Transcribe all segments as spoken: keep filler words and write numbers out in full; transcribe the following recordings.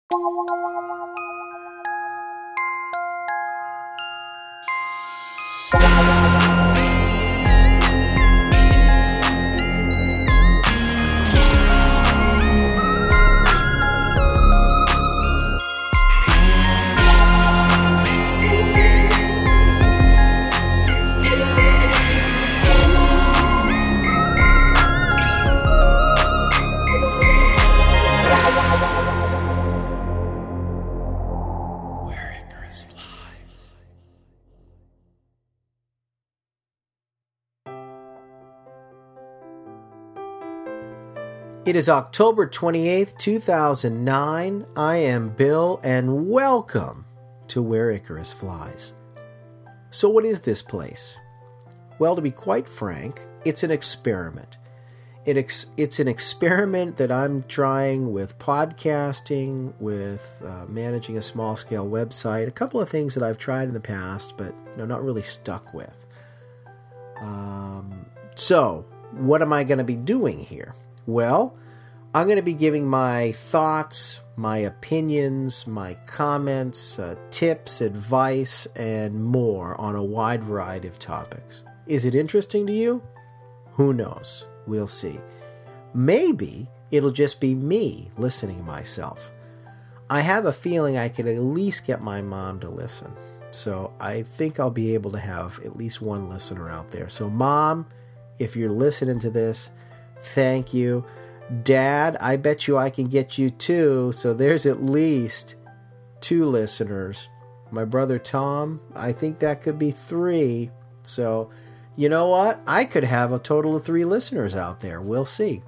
It is October twenty-eighth, two thousand nine. I am Bill, and welcome to Where Icarus Flies. So what is this place? Well, to be quite frank, it's an experiment. It ex- it's an experiment that I'm trying with podcasting, with uh, managing a small-scale website, a couple of things that I've tried in the past, but you know, not really stuck with. Um, so, what am I going to be doing here? Well, I'm going to be giving my thoughts, my opinions, my comments, uh, tips, advice, and more on a wide variety of topics. Is it interesting to you? Who knows? We'll see. Maybe it'll just be me listening to myself. I have a feeling I could at least get my mom to listen. So I think I'll be able to have at least one listener out there. So Mom, if you're listening to this, thank you. Dad, I bet you I can get you two, so there's at least two listeners. My brother Tom, I think that could be three. So, you know what? I could have a total of three listeners out there. We'll see.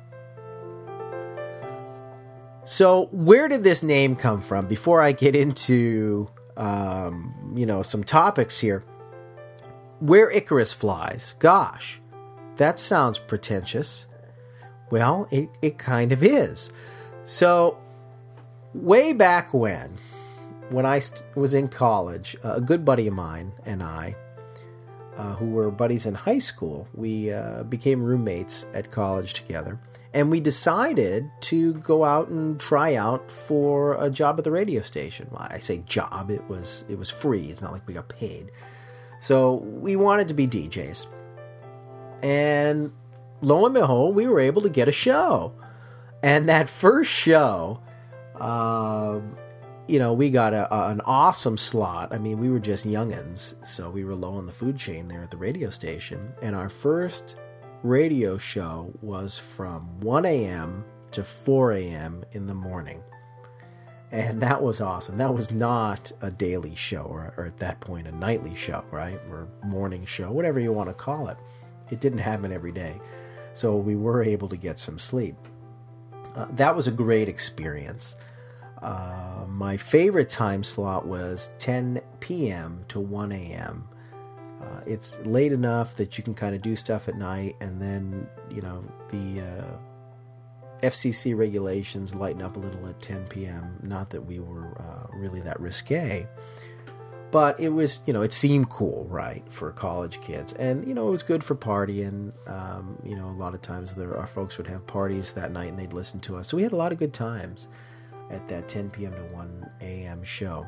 So, where did this name come from? Before I get into, um, you know, some topics here. Where Icarus Flies. Gosh. That sounds pretentious. Well, it, it kind of is. So, way back when, when I st- was in college, uh, a good buddy of mine and I, uh, who were buddies in high school, we uh, became roommates at college together. And we decided to go out and try out for a job at the radio station. Well, I say job, it was it was free. It's not like we got paid. So, we wanted to be D Js. And lo and behold, we were able to get a show. And that first show, uh, you know, we got a, a, an awesome slot. I mean, we were just youngins, so we were low on the food chain there at the radio station. And our first radio show was from one a.m. to four a.m. in the morning. And that was awesome. That was not a daily show, or, or at that point, a nightly show, right? Or morning show, whatever you want to call it. It didn't happen every day. So we were able to get some sleep. Uh, that was a great experience. Uh, my favorite time slot was ten p.m. to one a.m. Uh, it's late enough that you can kind of do stuff at night, and then, you know, the uh, F C C regulations lighten up a little at ten p.m. Not that we were uh, really that risque. But it was, you know, it seemed cool, right, for college kids. And, you know, it was good for partying. Um, you know, a lot of times there, our folks would have parties that night and they'd listen to us. So we had a lot of good times at that ten p.m. to one a.m. show.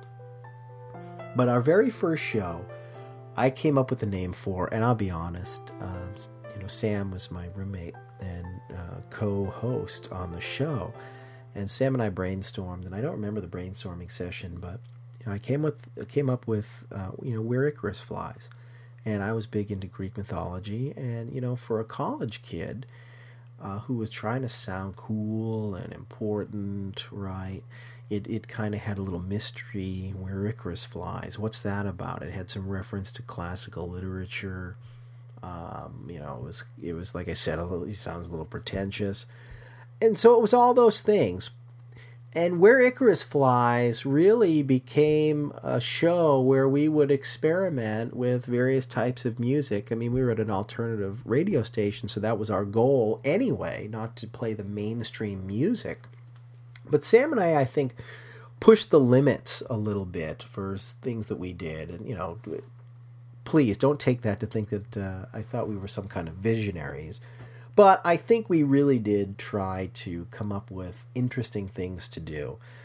But our very first show, I came up with the name for, and I'll be honest, um, you know, Sam was my roommate and uh, co-host on the show. And Sam and I brainstormed, and I don't remember the brainstorming session, but I came with came up with uh, you know, Where Icarus Flies, and I was big into Greek mythology, and you know, for a college kid uh, who was trying to sound cool and important, right? It it kind of had a little mystery. Where Icarus Flies, what's that about? It had some reference to classical literature. Um, you know, it was it was like I said, a little, it sounds a little pretentious, and so it was all those things. And Where Icarus Flies really became a show where we would experiment with various types of music. I mean, we were at an alternative radio station, so that was our goal anyway, not to play the mainstream music. But Sam and I, I think, pushed the limits a little bit for things that we did. And, you know, please don't take that to think that uh, I thought we were some kind of visionaries. But I think we really did try to come up with interesting things to do.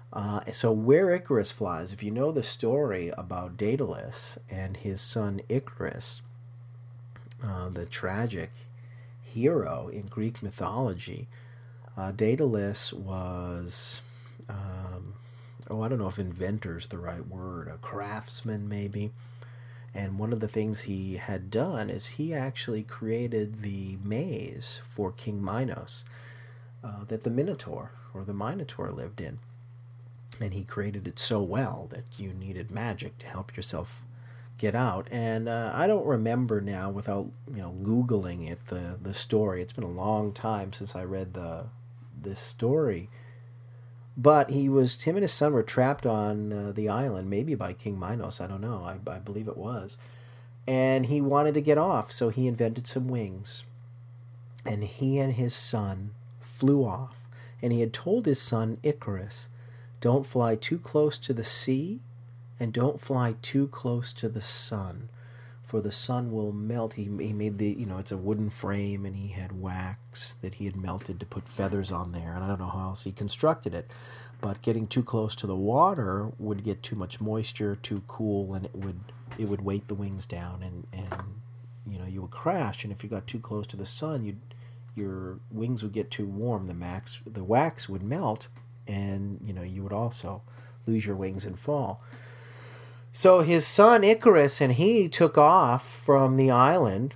Uh, so where Icarus flies, if you know the story about Daedalus and his son Icarus, uh, the tragic hero in Greek mythology, uh, Daedalus was, um, oh, I don't know if inventor is the right word, a craftsman maybe. And one of the things he had done is he actually created the maze for King Minos uh, that the Minotaur or the Minotaur lived in. And he created it so well that you needed magic to help yourself get out. And uh, I don't remember now, without you know Googling it, the the story. It's been a long time since I read the this story. But he was him and his son were trapped on uh, the island, maybe by King Minos. I don't know. I, I believe it was. And he wanted to get off, so he invented some wings. And he and his son flew off. And he had told his son Icarus, don't fly too close to the sea, and don't fly too close to the sun, for the sun will melt. He, he made the, you know, it's a wooden frame, and he had wax that he had melted to put feathers on there, and I don't know how else he constructed it. But getting too close to the water would get too much moisture, too cool, and it would it would weight the wings down, and, and you know, you would crash. And if you got too close to the sun, you'd, your wings would get too warm. The max, the wax would melt, and you know you would also lose your wings and fall. So his son Icarus and he took off from the island,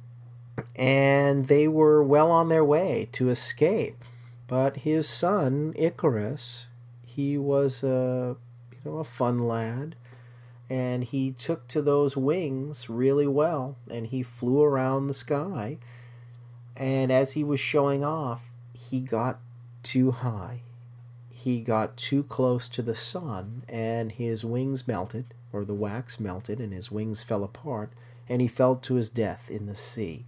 and they were well on their way to escape. But his son Icarus, he was a you know a fun lad, and he took to those wings really well, and he flew around the sky. And as he was showing off, he got too high. He got too close to the sun, and his wings melted, or the wax melted, and his wings fell apart, and he fell to his death in the sea.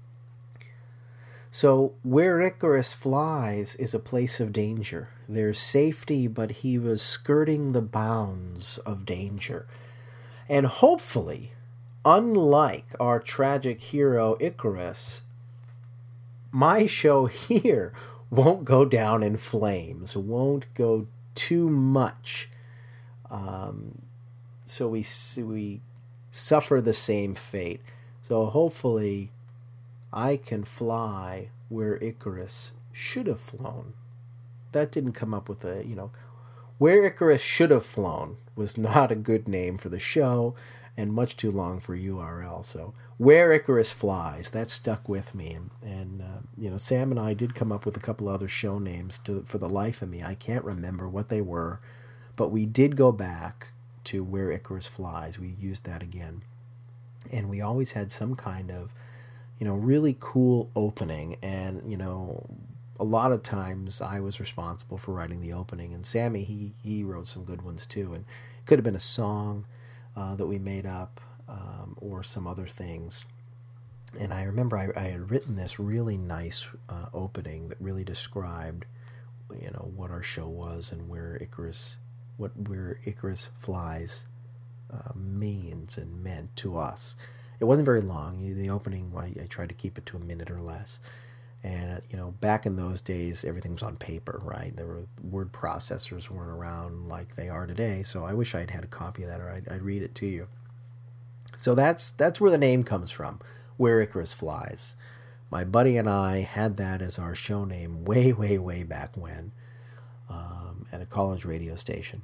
So where Icarus flies is a place of danger. There's safety, but he was skirting the bounds of danger. And hopefully, unlike our tragic hero Icarus, my show here won't go down in flames, won't go too much, um, so we we suffer the same fate. So hopefully I can fly where Icarus should have flown. That didn't come up with a, you know, where Icarus should have flown was not a good name for the show, and much too long for U R L. So where Icarus flies, that stuck with me. And, and uh, you know, Sam and I did come up with a couple other show names to, for the life of me. I can't remember what they were, but we did go back to where Icarus flies. We used that again. And we always had some kind of, you know, really cool opening. And, you know, a lot of times I was responsible for writing the opening. And Sammy, he, he wrote some good ones too. And it could have been a song Uh, that we made up, um, or some other things. And I remember I, I had written this really nice uh, opening that really described, you know, what our show was and where Icarus, what where Icarus flies uh, means and meant to us. It wasn't very long. The opening, I, I tried to keep it to a minute or less. And, you know, back in those days, everything was on paper, right? There were word processors weren't around like they are today. So I wish I'd had a copy of that, or I'd, I'd read it to you. So that's that's where the name comes from, Where Icarus Flies. My buddy and I had that as our show name way, way, way back when, um, at a college radio station.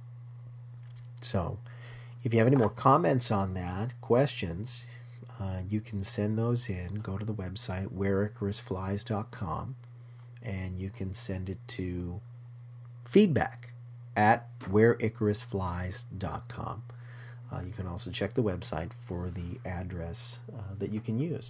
So if you have any more comments on that, questions, Uh, you can send those in. Go to the website, where icarus flies dot com, and you can send it to feedback at where icarus flies dot com. Uh, you can also check the website for the address uh, that you can use.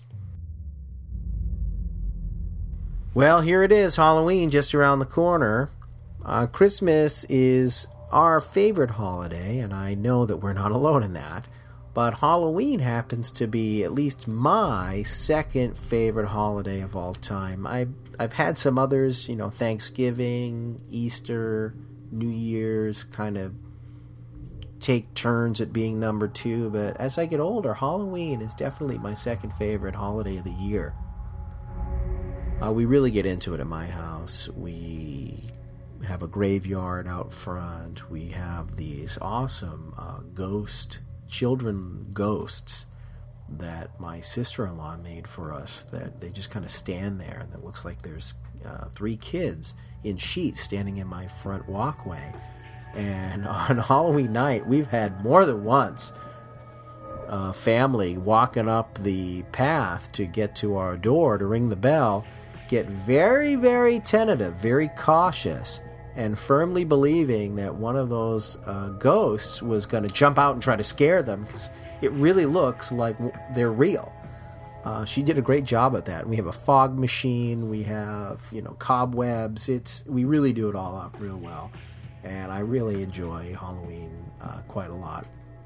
Well, here it is, Halloween just around the corner. Uh, Christmas is our favorite holiday, and I know that we're not alone in that. But Halloween happens to be at least my second favorite holiday of all time. I've, I've had some others, you know, Thanksgiving, Easter, New Year's, kind of take turns at being number two. But as I get older, Halloween is definitely my second favorite holiday of the year. Uh, we really get into it at my house. We have a graveyard out front. We have these awesome uh, ghost, children ghosts that my sister-in-law made for us, that they just kind of stand there, and it looks like there's uh, three kids in sheets standing in my front walkway. And on Halloween night, we've had more than once a family walking up the path to get to our door to ring the bell, get very, very tentative, very cautious, and firmly believing that one of those uh, ghosts was going to jump out and try to scare them, because it really looks like they're real. Uh, she did a great job at that. We have a fog machine. We have, you know, cobwebs. It's we really do it all up real well, and I really enjoy Halloween uh, quite a lot.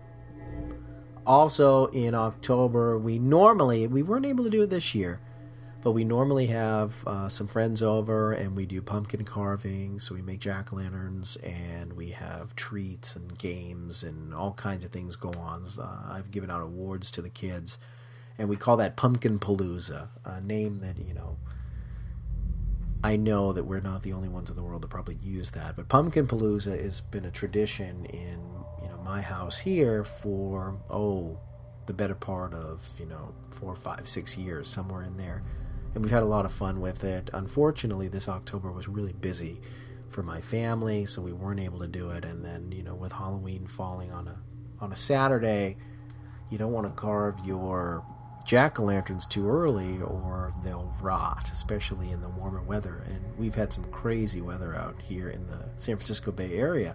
Also, in October, we normally we weren't able to do it this year. But we normally have uh, some friends over, and we do pumpkin carving, so we make jack-o'-lanterns, and we have treats and games and all kinds of things go on. Uh, I've given out awards to the kids, and we call that Pumpkin Palooza, a name that, you know, I know that we're not the only ones in the world that probably use that, but Pumpkin Palooza has been a tradition in, you know, my house here for, oh, the better part of, you know, four, five, six years, somewhere in there. And we've had a lot of fun with it. Unfortunately, this October was really busy for my family, so we weren't able to do it. And then, you know, with Halloween falling on a on a Saturday, you don't want to carve your jack-o'-lanterns too early or they'll rot, especially in the warmer weather. And we've had some crazy weather out here in the San Francisco Bay Area.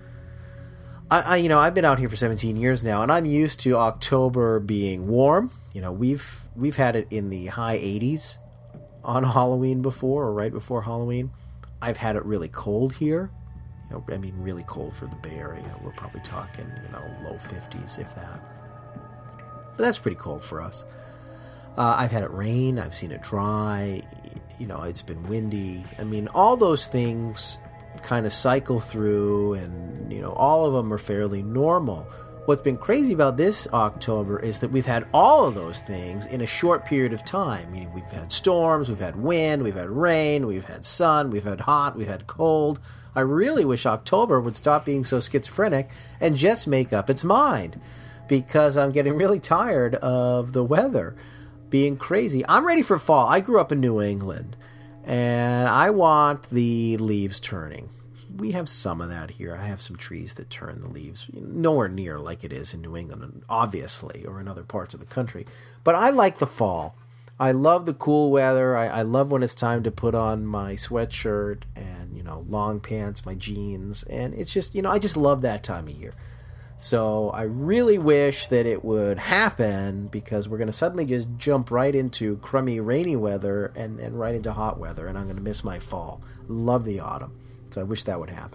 I, I you know, I've been out here for seventeen years now, and I'm used to October being warm. You know, we've we've had it in the high eighties on Halloween before, or right before Halloween. I've had it really cold here. You know, I mean, really cold for the Bay Area. We're probably talking, you know, low fifties, if that. But that's pretty cold for us. Uh, I've had it rain. I've seen it dry. You know, it's been windy. I mean, all those things kind of cycle through, and, you know, all of them are fairly normal. What's been crazy about this October is that we've had all of those things in a short period of time. I mean, we've had storms, we've had wind, we've had rain, we've had sun, we've had hot, we've had cold. I really wish October would stop being so schizophrenic and just make up its mind, because I'm getting really tired of the weather being crazy. I'm ready for fall. I grew up in New England, and I want the leaves turning. We have some of that here. I have some trees that turn the leaves. Nowhere near like it is in New England, obviously, or in other parts of the country. But I like the fall. I love the cool weather. I, I love when it's time to put on my sweatshirt and, you know, long pants, my jeans. And it's just, you know, I just love that time of year. So I really wish that it would happen, because we're going to suddenly just jump right into crummy, rainy weather and, and right into hot weather. And I'm going to miss my fall. Love the autumn. So I wish that would happen.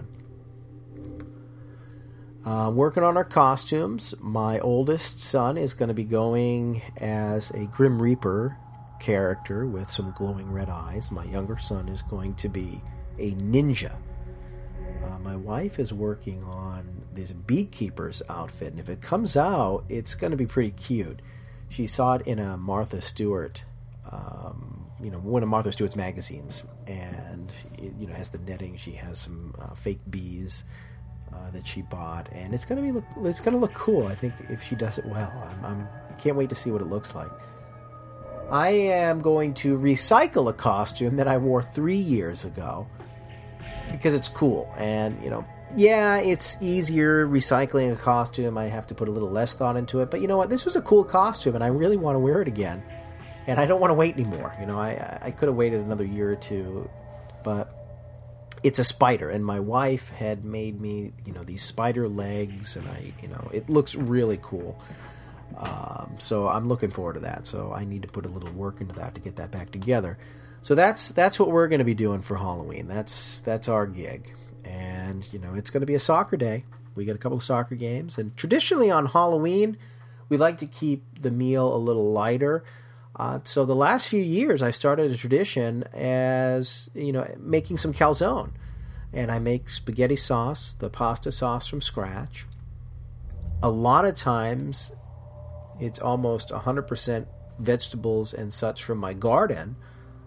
Uh, working on our costumes. My oldest son is going to be going as a Grim Reaper character with some glowing red eyes. My younger son is going to be a ninja. Uh, my wife is working on this beekeeper's outfit, and if it comes out, it's going to be pretty cute. She saw it in a Martha Stewart um, you know, one of Martha Stewart's magazines, and it, you know, has the netting. She has some uh, fake bees uh, that she bought, and it's gonna be look, it's gonna look cool. I think if she does it well, I'm, I'm I can't wait to see what it looks like. I am going to recycle a costume that I wore three years ago because it's cool, and you know, yeah, it's easier recycling a costume. I have to put a little less thought into it, but you know what? This was a cool costume, and I really want to wear it again. And I don't want to wait anymore. You know, I I could have waited another year or two, but it's a spider, and my wife had made me, you know, these spider legs, and I, you know, it looks really cool. Um, so I'm looking forward to that. So I need to put a little work into that to get that back together. So that's that's what we're going to be doing for Halloween. That's that's our gig, and you know, it's going to be a soccer day. We got a couple of soccer games, and traditionally on Halloween, we like to keep the meal a little lighter. Uh, so the last few years, I started a tradition as, you know, making some calzone. And I make spaghetti sauce, the pasta sauce from scratch. A lot of times, it's almost one hundred percent vegetables and such from my garden.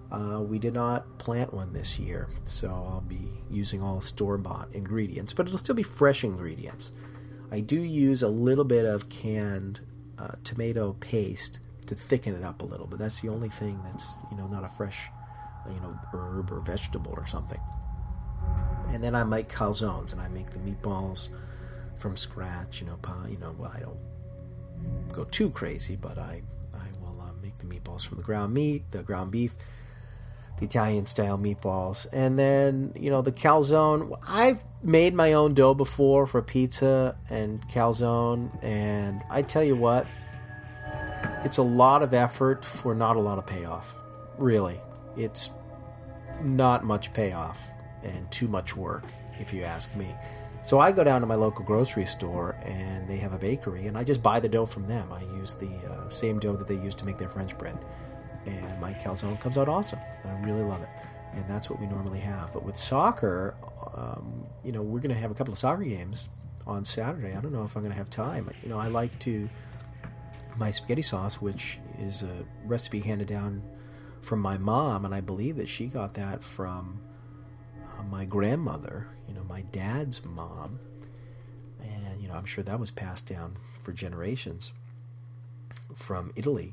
Uh, we did not plant one this year, so I'll be using all store-bought ingredients, but it'll still be fresh ingredients. I do use a little bit of canned uh, tomato paste to thicken it up a little, but that's the only thing that's, you know, not a fresh, you know, herb or vegetable or something. And then I make calzones, and I make the meatballs from scratch, you know, you know, well, I don't go too crazy, but I, I will uh, make the meatballs from the ground meat, the ground beef, the Italian-style meatballs. And then, you know, the calzone, I've made my own dough before for pizza and calzone, and I tell you what, it's a lot of effort for not a lot of payoff. Really. It's not much payoff and too much work, if you ask me. So I go down to my local grocery store, and they have a bakery, and I just buy the dough from them. I use the uh, same dough that they use to make their French bread. And my calzone comes out awesome. I really love it. And that's what we normally have. But with soccer, um, you know, we're going to have a couple of soccer games on Saturday. I don't know if I'm going to have time. You know, I like to, my spaghetti sauce, which is a recipe handed down from my mom, and I believe that she got that from uh, my grandmother, you know, my dad's mom. And, you know, I'm sure that was passed down for generations from Italy.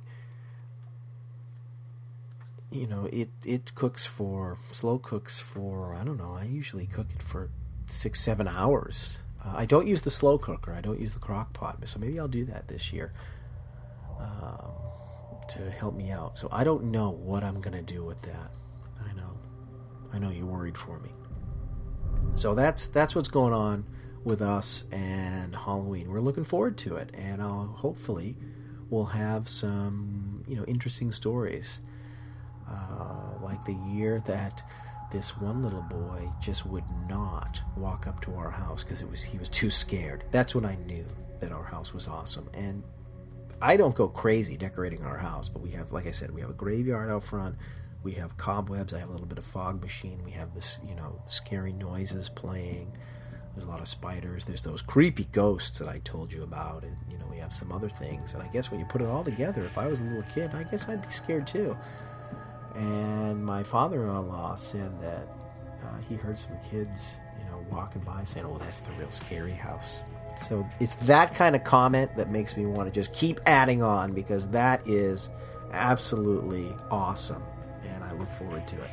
You know, it, it cooks for, slow cooks for, I don't know, I usually cook it for six, seven hours. Uh, I don't use the slow cooker. I don't use the crock pot. So maybe I'll do that this year um, to help me out. So I don't know what I'm going to do with that. I know. I know you're worried for me. So that's that's what's going on with us and Halloween. We're looking forward to it. And I'll hopefully we'll have some, you know, interesting stories. Uh, like the year that this one little boy just would not walk up to our house because it was he was too scared. That's when I knew that our house was awesome. And I don't go crazy decorating our house, but we have, like I said, we have a graveyard out front. We have cobwebs. I have a little bit of fog machine. We have this, you know, scary noises playing. There's a lot of spiders. There's those creepy ghosts that I told you about. And, you know, we have some other things. And I guess when you put it all together, if I was a little kid, I guess I'd be scared too. And my father-in-law said that uh, he heard some kids, you know, walking by saying, "Oh, that's the real scary house." So it's that kind of comment that makes me want to just keep adding on, because that is absolutely awesome, and I look forward to it.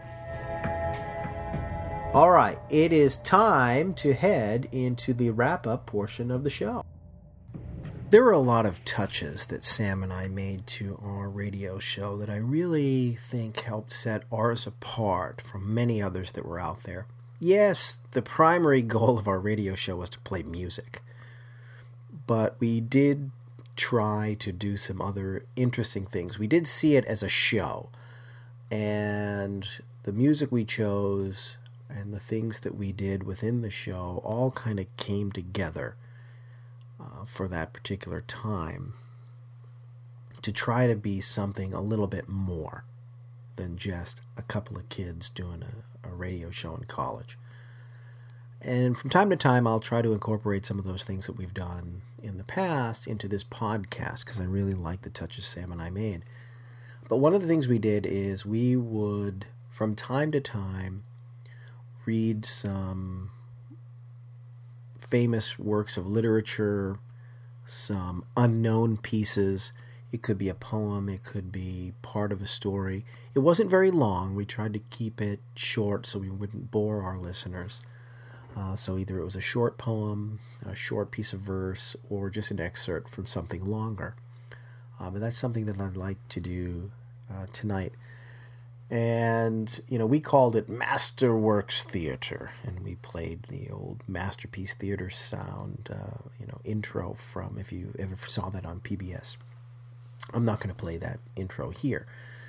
All right, it is time to head into the wrap-up portion of the show. There were a lot of touches that Sam and I made to our radio show that I really think helped set ours apart from many others that were out there. Yes, the primary goal of our radio show was to play music, but we did try to do some other interesting things. We did see it as a show, and the music we chose and the things that we did within the show all kind of came together Uh, for that particular time to try to be something a little bit more than just a couple of kids doing a, a radio show in college. And from time to time, I'll try to incorporate some of those things that we've done in the past into this podcast, because I really like the touches Sam and I made. But one of the things we did is we would, from time to time, read some famous works of literature, some unknown pieces. It could be a poem, it could be part of a story. It wasn't very long. We tried to keep it short so we wouldn't bore our listeners. Uh, so either it was a short poem, a short piece of verse, or just an excerpt from something longer. Uh, but that's something that I'd like to do uh, tonight. And, you know, we called it Masterworks Theater, and we played the old Masterpiece Theater sound, uh, you know, intro from, if you ever saw that on P B S. I'm not going to play that intro here.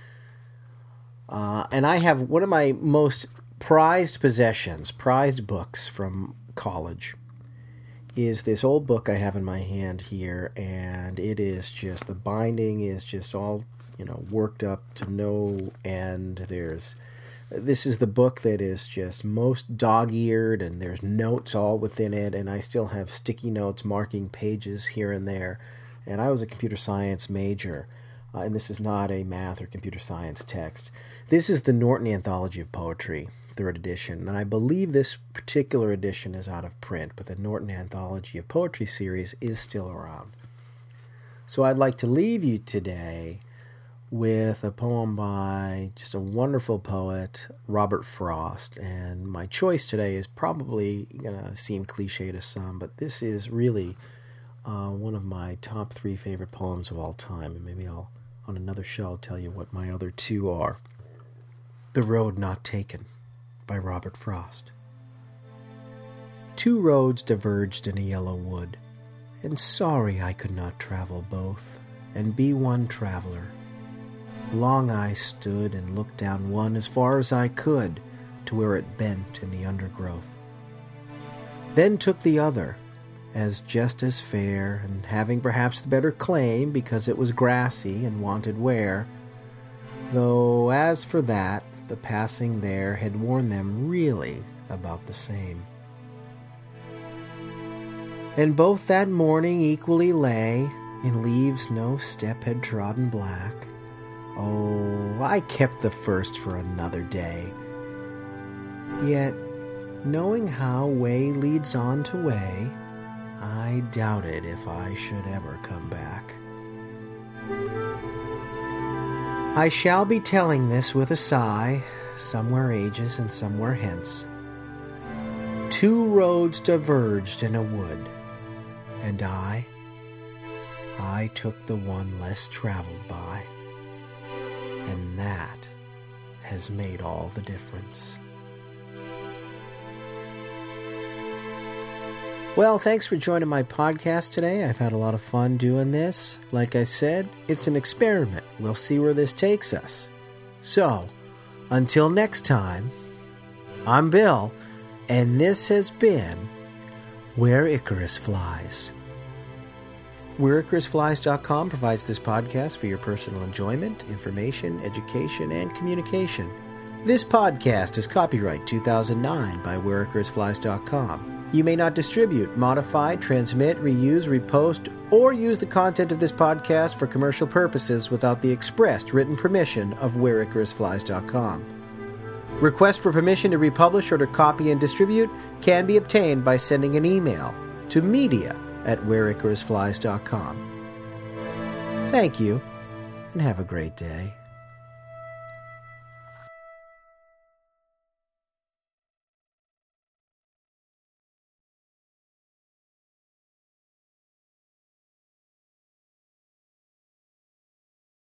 Uh, and I have one of my most prized possessions, prized books from college, is this old book I have in my hand here, and it is just, the binding is just all, you know, worked up to no end. There's, this is the book that is just most dog-eared, and there's notes all within it, and I still have sticky notes marking pages here and there. And I was a computer science major. uh, and this is not a math or computer science text. This is the Norton Anthology of Poetry, third edition, and I believe this particular edition is out of print, but the Norton Anthology of Poetry series is still around. So I'd like to leave you today with a poem by just a wonderful poet, Robert Frost. And my choice today is probably going to seem cliche to some, but this is really uh, one of my top three favorite poems of all time. And maybe I'll, on another show, tell you what my other two are. The Road Not Taken by Robert Frost. Two roads diverged in a yellow wood, and sorry I could not travel both, and be one traveler. Long I stood and looked down one as far as I could to where it bent in the undergrowth. Then took the other, as just as fair, and having perhaps the better claim because it was grassy and wanted wear, though as for that, the passing there had worn them really about the same. And both that morning equally lay, in leaves no step had trodden black. Oh, I kept the first for another day. Yet, knowing how way leads on to way, I doubted if I should ever come back. I shall be telling this with a sigh, somewhere ages and somewhere hence. Two roads diverged in a wood, and I, I took the one less traveled by. And that has made all the difference. Well, thanks for joining my podcast today. I've had a lot of fun doing this. Like I said, it's an experiment. We'll see where this takes us. So, until next time, I'm Bill, and this has been Where Icarus Flies. Where Icarus Flies dot com provides this podcast for your personal enjoyment, information, education, and communication. This podcast is copyright two thousand nine by Where Icarus Flies dot com. You may not distribute, modify, transmit, reuse, repost, or use the content of this podcast for commercial purposes without the expressed written permission of Where Icarus Flies dot com. Requests for permission to republish or to copy and distribute can be obtained by sending an email to media at Where Icarus Flies dot com. Thank you, and have a great day.